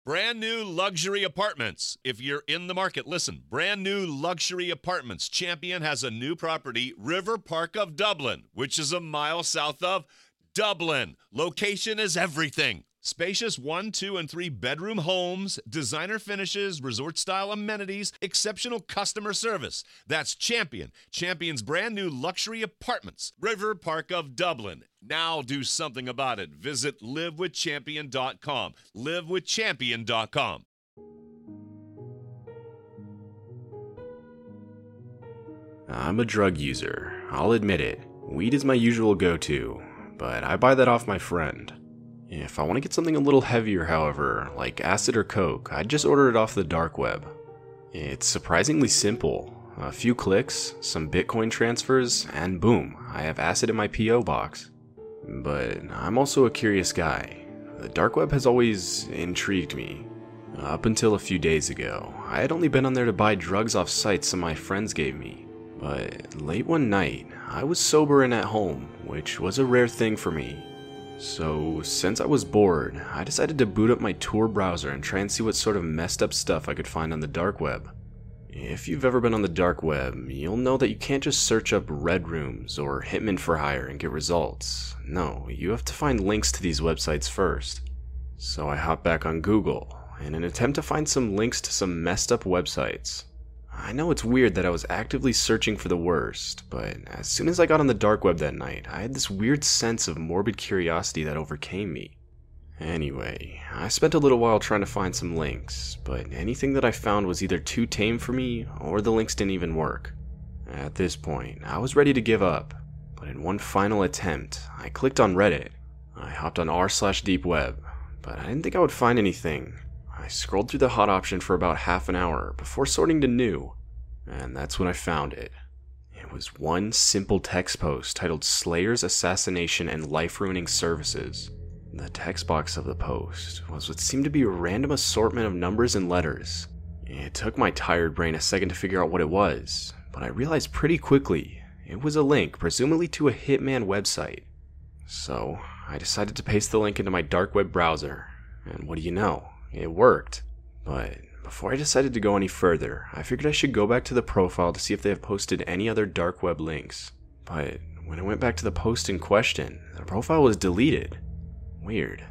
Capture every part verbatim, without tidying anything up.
Brand new luxury apartments. If you're in the market, listen. Brand new luxury apartments. Champion has a new property, River Park of Dublin, which is a mile south of Dublin. Location is everything. Spacious one, two, and three bedroom homes, designer finishes, resort-style amenities, exceptional customer service. That's Champion. Champion's brand new luxury apartments, River Park of Dublin. Now do something about it. Visit live with champion dot com. live with champion dot com. I'm a drug user. I'll admit it. Weed is my usual go-to, but I buy that off my friend. If I want to get something a little heavier, however, like acid or coke, I'd just order it off the dark web. It's surprisingly simple. A few clicks, some Bitcoin transfers, and boom, I have acid in my P O box. But I'm also a curious guy. The dark web has always intrigued me. Up until a few days ago, I had only been on there to buy drugs off sites some of my friends gave me. But late one night, I was sober and at home, which was a rare thing for me. So, since I was bored, I decided to boot up my Tor browser and try and see what sort of messed up stuff I could find on the dark web. If you've ever been on the dark web, you'll know that you can't just search up red rooms or Hitman for Hire and get results. No, you have to find links to these websites first. So I hopped back on Google in an attempt to find some links to some messed up websites. I know it's weird that I was actively searching for the worst, but as soon as I got on the dark web that night, I had this weird sense of morbid curiosity that overcame me. Anyway, I spent a little while trying to find some links, but anything that I found was either too tame for me, or the links didn't even work. At this point, I was ready to give up, but in one final attempt, I clicked on Reddit. I hopped on r slash deep web, but I didn't think I would find anything. I scrolled through the hot option for about half an hour before sorting to new, and that's when I found it. It was one simple text post titled Slayer's Assassination and Life-Ruining Services. The text box of the post was what seemed to be a random assortment of numbers and letters. It took my tired brain a second to figure out what it was, but I realized pretty quickly it was a link, presumably to a Hitman website. So, I decided to paste the link into my dark web browser, and what do you know? It worked. But before I decided to go any further, I figured I should go back to the profile to see if they have posted any other dark web links. But when I went back to the post in question, the profile was deleted. Weird.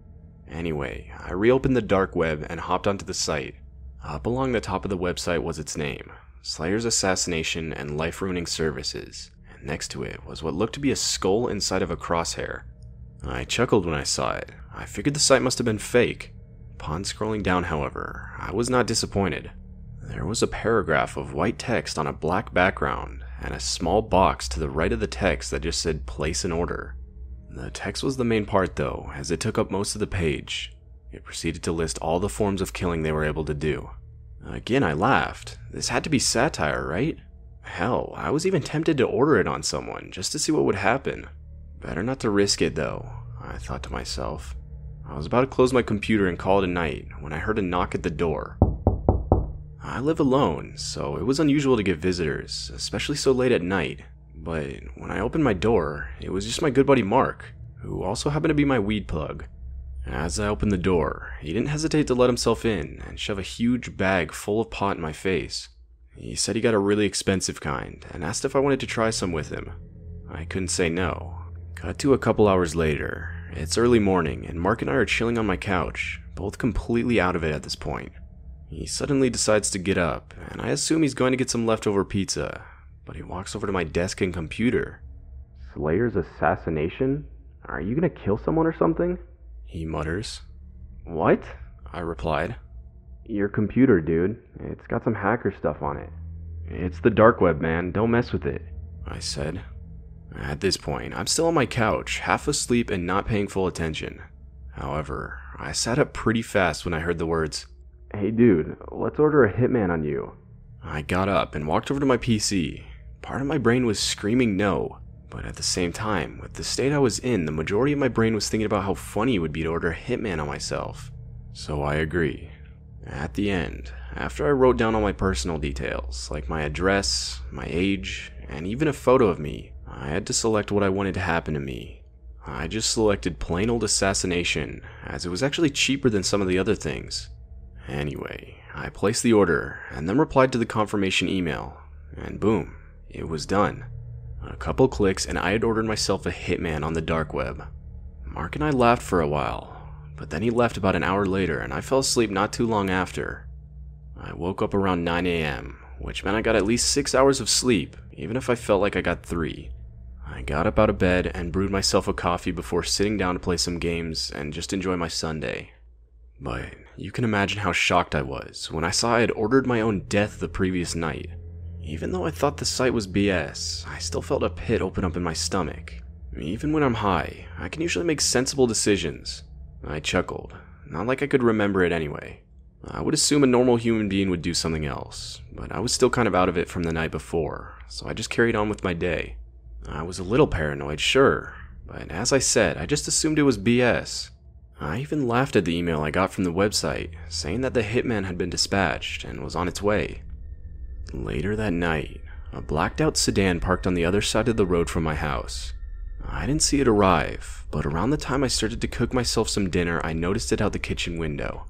Anyway, I reopened the dark web and hopped onto the site. Up along the top of the website was its name, Slayer's Assassination and Life-Ruining Services, and next to it was what looked to be a skull inside of a crosshair. I chuckled when I saw it. I figured the site must have been fake. Upon scrolling down, however, I was not disappointed. There was a paragraph of white text on a black background, and a small box to the right of the text that just said place an order. The text was the main part though, as it took up most of the page. It proceeded to list all the forms of killing they were able to do. Again, I laughed. This had to be satire, right? Hell, I was even tempted to order it on someone, just to see what would happen. Better not to risk it though, I thought to myself. I was about to close my computer and call it a night when I heard a knock at the door. I live alone, so it was unusual to get visitors, especially so late at night. But when I opened my door, it was just my good buddy Mark, who also happened to be my weed plug. As I opened the door, he didn't hesitate to let himself in and shove a huge bag full of pot in my face. He said he got a really expensive kind and asked if I wanted to try some with him. I couldn't say no. Cut to a couple hours later. It's early morning, and Mark and I are chilling on my couch, both completely out of it at this point. He suddenly decides to get up, and I assume he's going to get some leftover pizza, but he walks over to my desk and computer. Slayer's Assassination? Are you gonna kill someone or something? He mutters. What? I replied. Your computer, dude. It's got some hacker stuff on it. It's the dark web, man. Don't mess with it, I said. At this point, I'm still on my couch, half asleep and not paying full attention. However, I sat up pretty fast when I heard the words, "Hey dude, let's order a Hitman on you." I got up and walked over to my P C. Part of my brain was screaming no, but at the same time, with the state I was in, the majority of my brain was thinking about how funny it would be to order a Hitman on myself. So I agree. At the end, after I wrote down all my personal details, like my address, my age, and even a photo of me, I had to select what I wanted to happen to me. I just selected plain old assassination, as it was actually cheaper than some of the other things. Anyway, I placed the order, and then replied to the confirmation email, and boom, it was done. A couple clicks and I had ordered myself a hitman on the dark web. Mark and I laughed for a while, but then he left about an hour later and I fell asleep not too long after. I woke up around nine a.m., which meant I got at least six hours of sleep, even if I felt like I got three. I got up out of bed and brewed myself a coffee before sitting down to play some games and just enjoy my Sunday. But you can imagine how shocked I was when I saw I had ordered my own death the previous night. Even though I thought the site was B S, I still felt a pit open up in my stomach. Even when I'm high, I can usually make sensible decisions. I chuckled, not like I could remember it anyway. I would assume a normal human being would do something else, but I was still kind of out of it from the night before, so I just carried on with my day. I was a little paranoid, sure, but as I said, I just assumed it was B S. I even laughed at the email I got from the website, saying that the hitman had been dispatched and was on its way. Later that night, a blacked out sedan parked on the other side of the road from my house. I didn't see it arrive, but around the time I started to cook myself some dinner, I noticed it out the kitchen window.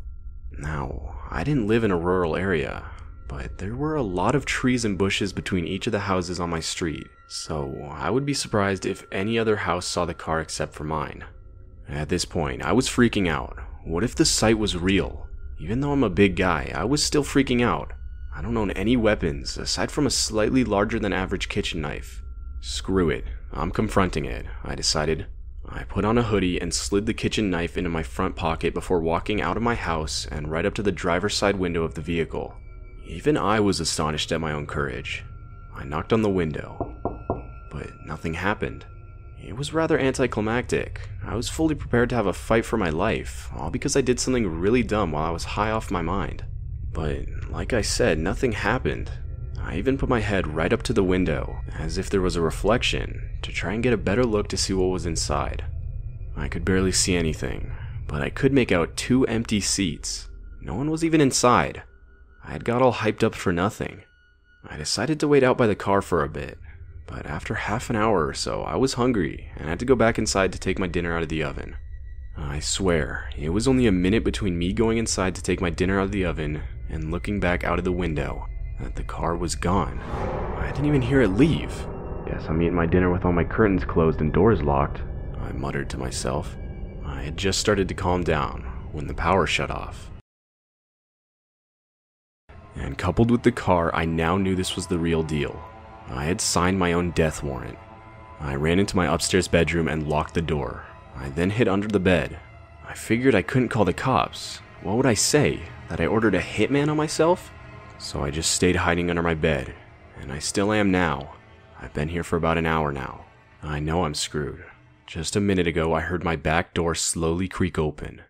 Now, I didn't live in a rural area, but there were a lot of trees and bushes between each of the houses on my street, so I would be surprised if any other house saw the car except for mine. At this point, I was freaking out. What if the site was real? Even though I'm a big guy, I was still freaking out. I don't own any weapons, aside from a slightly larger than average kitchen knife. Screw it, I'm confronting it, I decided. I put on a hoodie and slid the kitchen knife into my front pocket before walking out of my house and right up to the driver's side window of the vehicle. Even I was astonished at my own courage. I knocked on the window, but nothing happened. It was rather anticlimactic. I was fully prepared to have a fight for my life, all because I did something really dumb while I was high off my mind. But, like I said, nothing happened. I even put my head right up to the window, as if there was a reflection, to try and get a better look to see what was inside. I could barely see anything, but I could make out two empty seats. No one was even inside. I had got all hyped up for nothing. I decided to wait out by the car for a bit, but after half an hour or so, I was hungry and had to go back inside to take my dinner out of the oven. I swear, it was only a minute between me going inside to take my dinner out of the oven and looking back out of the window that the car was gone. I didn't even hear it leave. Guess I'm eating my dinner with all my curtains closed and doors locked, I muttered to myself. I had just started to calm down when the power shut off. And coupled with the car, I now knew this was the real deal. I had signed my own death warrant. I ran into my upstairs bedroom and locked the door. I then hid under the bed. I figured I couldn't call the cops. What would I say? That I ordered a hitman on myself? So I just stayed hiding under my bed, and I still am now. I've been here for about an hour now. I know I'm screwed. Just a minute ago, I heard my back door slowly creak open.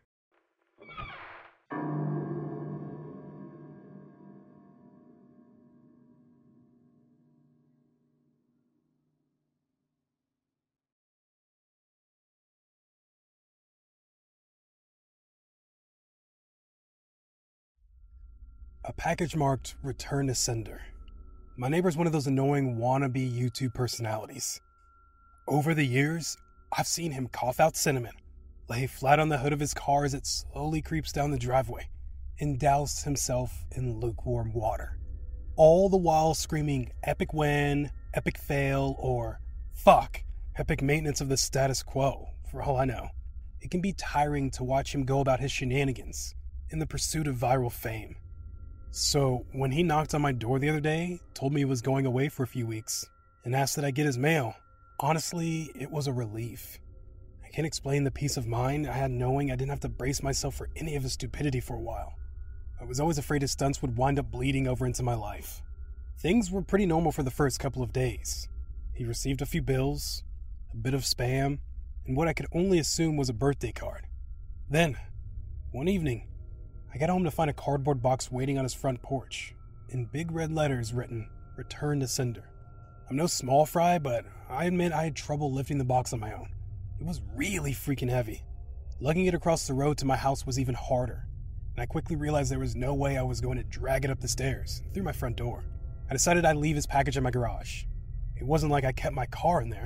A package marked Return to Sender. My neighbor's one of those annoying wannabe YouTube personalities. Over the years, I've seen him cough out cinnamon, lay flat on the hood of his car as it slowly creeps down the driveway, and douse himself in lukewarm water. All the while screaming epic win, epic fail, or fuck, epic maintenance of the status quo, for all I know. It can be tiring to watch him go about his shenanigans in the pursuit of viral fame. So, when he knocked on my door the other day, told me he was going away for a few weeks, and asked that I get his mail, honestly, it was a relief. I can't explain the peace of mind I had knowing I didn't have to brace myself for any of his stupidity for a while. I was always afraid his stunts would wind up bleeding over into my life. Things were pretty normal for the first couple of days. He received a few bills, a bit of spam, and what I could only assume was a birthday card. Then, one evening, I got home to find a cardboard box waiting on his front porch, in big red letters written, Return to Sender. I'm no small fry, but I admit I had trouble lifting the box on my own. It was really freaking heavy. Lugging it across the road to my house was even harder, and I quickly realized there was no way I was going to drag it up the stairs, through my front door. I decided I'd leave his package in my garage. It wasn't like I kept my car in there.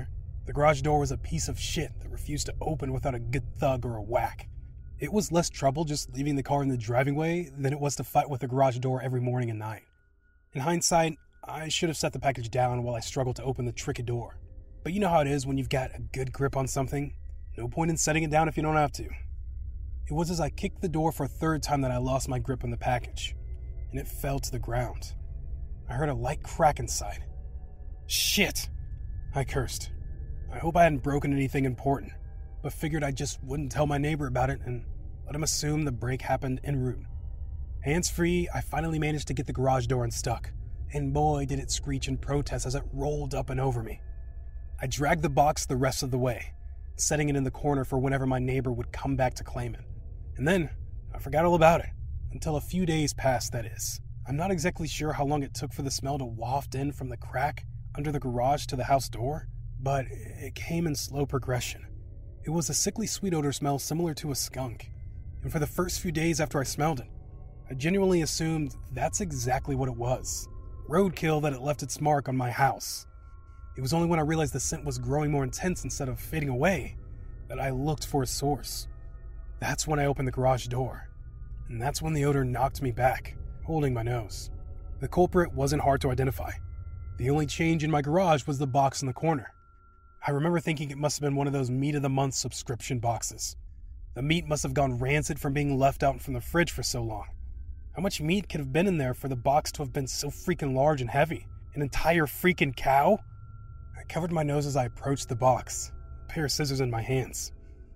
The garage door was a piece of shit that refused to open without a good thug or a whack. It was less trouble just leaving the car in the driving way than it was to fight with the garage door every morning and night. In hindsight, I should have set the package down while I struggled to open the tricky door. But you know how it is when you've got a good grip on something? No point in setting it down if you don't have to. It was as I kicked the door for a third time that I lost my grip on the package, and it fell to the ground. I heard a light crack inside. Shit! I cursed. I hope I hadn't broken anything important, but figured I just wouldn't tell my neighbor about it and let him assume the break happened en route. Hands-free, I finally managed to get the garage door unstuck, and boy did it screech in protest as it rolled up and over me. I dragged the box the rest of the way, setting it in the corner for whenever my neighbor would come back to claim it. And then, I forgot all about it, until a few days passed, that is. I'm not exactly sure how long it took for the smell to waft in from the crack under the garage to the house door, but it came in slow progression. It was a sickly sweet odor smell similar to a skunk, and for the first few days after I smelled it, I genuinely assumed that's exactly what it was. Roadkill that had left its mark on my house. It was only when I realized the scent was growing more intense instead of fading away that I looked for a source. That's when I opened the garage door, and that's when the odor knocked me back, holding my nose. The culprit wasn't hard to identify. The only change in my garage was the box in the corner. I remember thinking it must have been one of those meat of the month subscription boxes. The meat must have gone rancid from being left out from the fridge for so long. How much meat could have been in there for the box to have been so freaking large and heavy? An entire freaking cow? I covered my nose as I approached the box, a pair of scissors in my hands.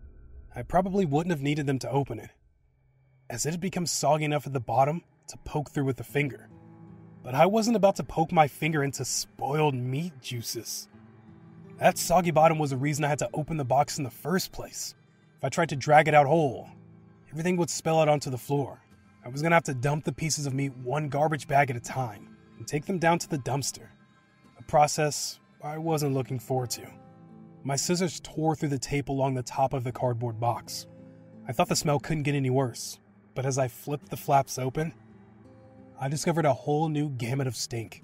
I probably wouldn't have needed them to open it, as it had become soggy enough at the bottom to poke through with a finger. But I wasn't about to poke my finger into spoiled meat juices. That soggy bottom was the reason I had to open the box in the first place. If I tried to drag it out whole, everything would spill out onto the floor. I was going to have to dump the pieces of meat one garbage bag at a time and take them down to the dumpster. A process I wasn't looking forward to. My scissors tore through the tape along the top of the cardboard box. I thought the smell couldn't get any worse, but as I flipped the flaps open, I discovered a whole new gamut of stink.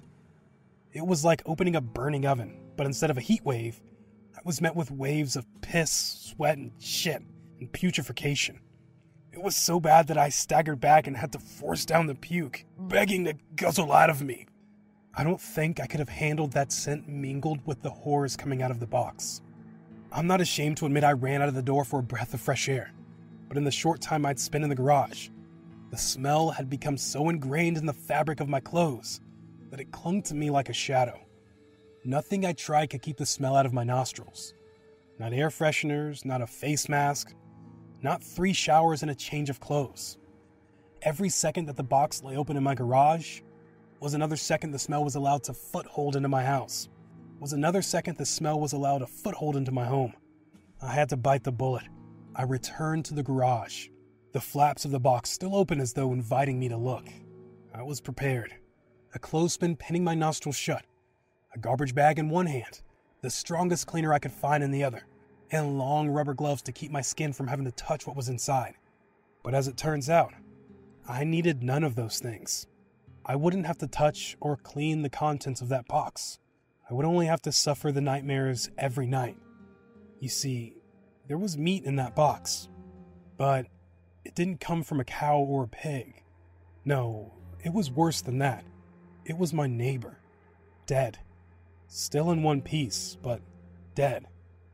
It was like opening a burning oven, but instead of a heat wave, I was met with waves of piss, sweat, and shit, and putrefaction. It was so bad that I staggered back and had to force down the puke, begging to guzzle out of me. I don't think I could have handled that scent mingled with the horrors coming out of the box. I'm not ashamed to admit I ran out of the door for a breath of fresh air, but in the short time I'd spent in the garage, the smell had become so ingrained in the fabric of my clothes that it clung to me like a shadow. Nothing I tried could keep the smell out of my nostrils. Not air fresheners, not a face mask, not three showers and a change of clothes. Every second that the box lay open in my garage was another second the smell was allowed to foothold into my house. Was another second the smell was allowed a foothold into my home. I had to bite the bullet. I returned to the garage, the flaps of the box still open as though inviting me to look. I was prepared. A clothespin pinning my nostrils shut, a garbage bag in one hand, the strongest cleaner I could find in the other, and long rubber gloves to keep my skin from having to touch what was inside. But as it turns out, I needed none of those things. I wouldn't have to touch or clean the contents of that box. I would only have to suffer the nightmares every night. You see, there was meat in that box, but it didn't come from a cow or a pig. No, it was worse than that. It was my neighbor. Dead. Still in one piece, but dead.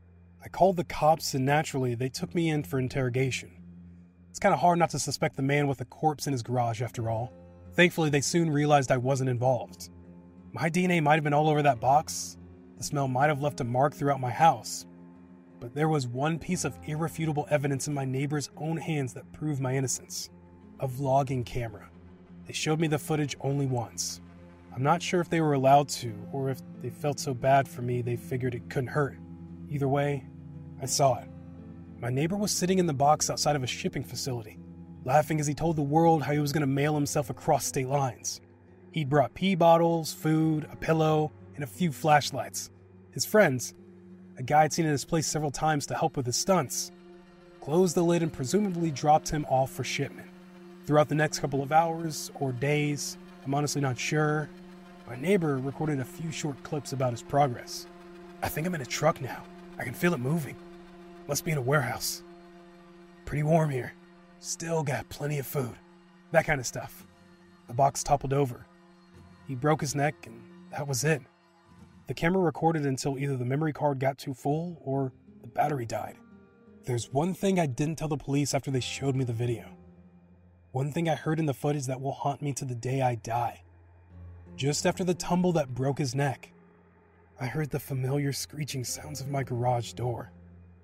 I called the cops and naturally they took me in for interrogation. It's kind of hard not to suspect the man with a corpse in his garage after all. Thankfully, they soon realized I wasn't involved. My D N A might have been all over that box. The smell might have left a mark throughout my house. But there was one piece of irrefutable evidence in my neighbor's own hands that proved my innocence. A vlogging camera. They showed me the footage only once. I'm not sure if they were allowed to, or if they felt so bad for me they figured it couldn't hurt. Either way, I saw it. My neighbor was sitting in the box outside of a shipping facility, laughing as he told the world how he was going to mail himself across state lines. He'd brought pee bottles, food, a pillow, and a few flashlights. His friends, a guy I'd seen in his place several times to help with his stunts, closed the lid and presumably dropped him off for shipment. Throughout the next couple of hours or days, I'm honestly not sure, my neighbor recorded a few short clips about his progress. I think I'm in a truck now. I can feel it moving. Must be in a warehouse. Pretty warm here. Still got plenty of food. That kind of stuff. The box toppled over. He broke his neck, and that was it. The camera recorded until either the memory card got too full or the battery died. There's one thing I didn't tell the police after they showed me the video. One thing I heard in the footage that will haunt me to the day I die. Just after the tumble that broke his neck, I heard the familiar screeching sounds of my garage door.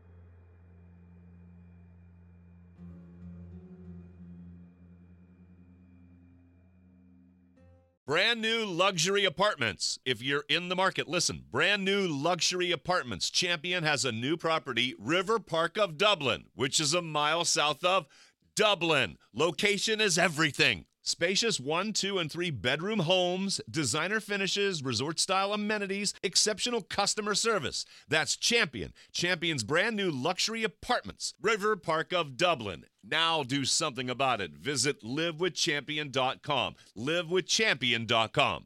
Brand new luxury apartments. If you're in the market, listen. Brand new luxury apartments. Champion has a new property, River Park of Dublin, which is a mile south of Dublin. Location is everything. Spacious one, two, and three bedroom homes, designer finishes, resort-style amenities, exceptional customer service. That's Champion. Champion's brand new luxury apartments, River Park of Dublin. Now do something about it. Visit live with champion dot com. live with champion dot com.